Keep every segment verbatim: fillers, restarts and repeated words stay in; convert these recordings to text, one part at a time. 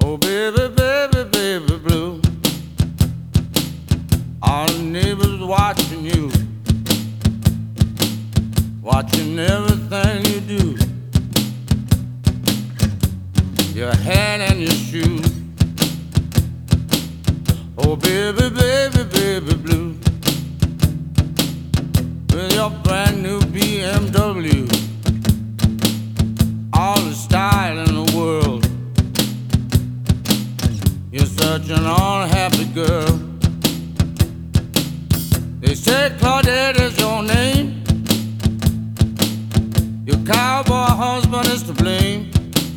Oh, baby, baby, baby blue. All the neighbors watching you, watching everything you do, your hat and your shoes. Oh, baby, baby, baby blue, with your brand new B M W, all the style in the world. You're such an unhappy girl. They say Claudette is your name. Your cowboy husband is to blame.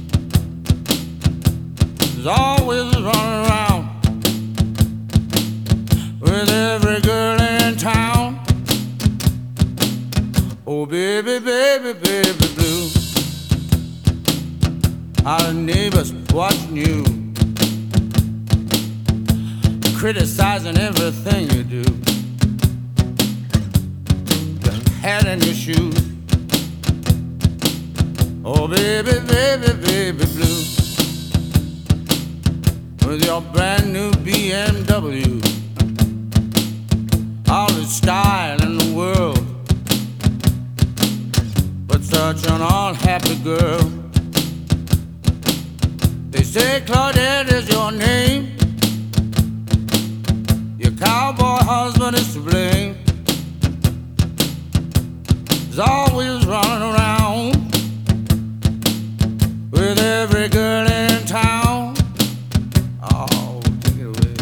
He's always running around with every girl in town. Oh, baby, baby, baby blue, our neighbors watching you, criticizing everything you do, your hat and your shoes. Oh, baby, baby, baby blue, with your brand new B M W, all the style in the world, but such an unhappy girl. They say Claudette is your name. Your cowboy husband is to blame. He's always running around with every girl in town. Oh, take it away.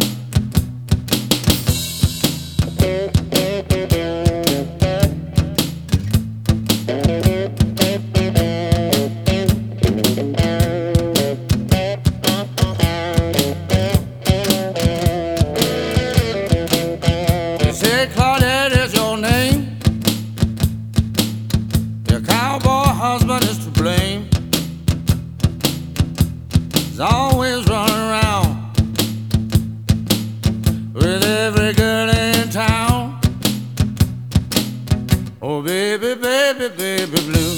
They say Claudette is your name. Your cowboy husband is to blame. He's always running around with every girl in town. Oh, baby, baby, baby blue,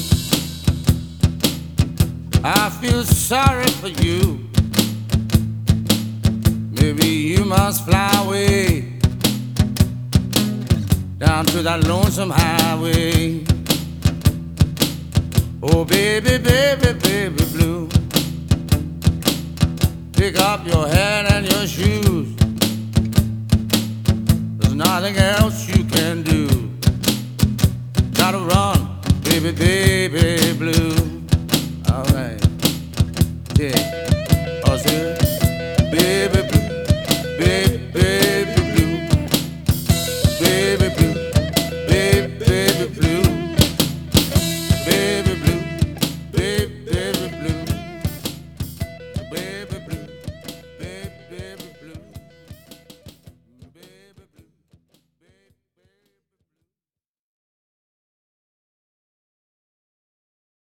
I feel sorry for you. Maybe you must fly away down to that lonesome highway. Oh, baby, baby, baby blue, pick up your hat and your shoes. There's nothing else you can do. Gotta run, baby, baby blue. All right, yeah.